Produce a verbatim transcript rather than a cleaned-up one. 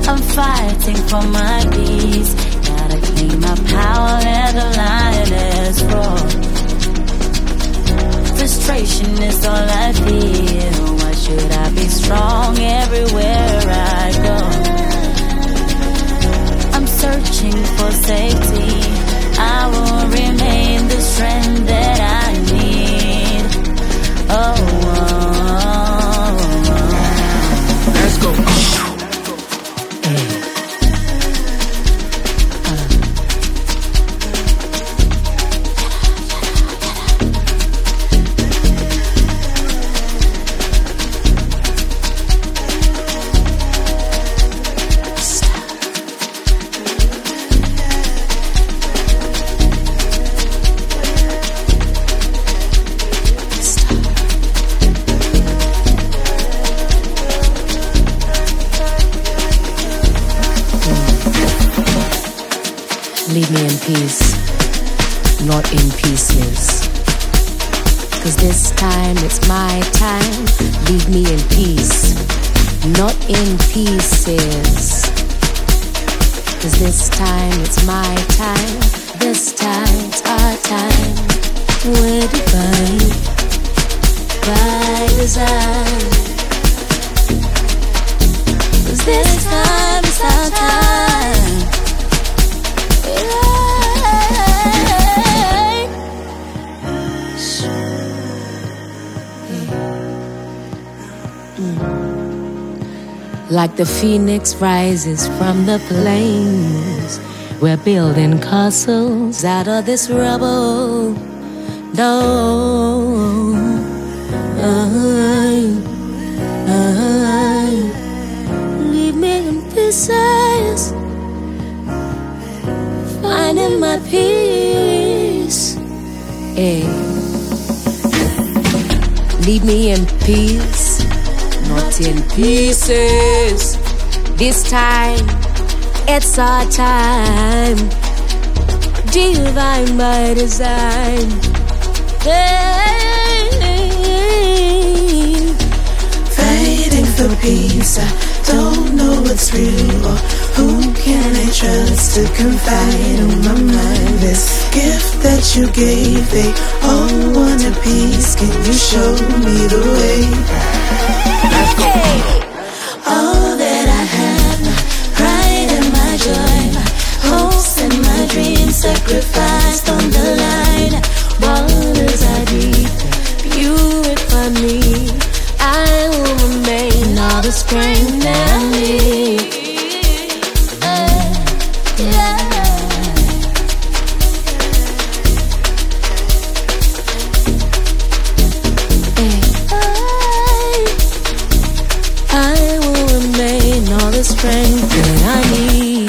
I'm fighting for my peace. Gotta claim my power, let the lioness roar. Frustration is all I feel. Why should I be strong everywhere I go? I'm searching for safety. I will remain the strength that I need. Oh, oh, oh, oh. Let's go. Leave me in peace, not in pieces. 'Cause this time it's my time. Leave me in peace, not in pieces. 'Cause this time it's my time. This time it's our time. We're divine by design. 'Cause this time it's our time. Like the phoenix rises from the flames, we're building castles out of this rubble. No, I, I, leave me in pieces, finding my peace. Hey. Leave me in peace, not in pieces. This time, it's our time. Divine by design. Hey. Fighting for peace, I don't know what's real or who can I trust to confide on my mind. This gift that you gave, they all want a piece. Can you show me the way? Hey. All that I have, my pride and my joy, my hopes and my dreams sacrificed on the line. Waters are deep, purify me. I will remain all the strength that I need. I will remain all the strength that I need.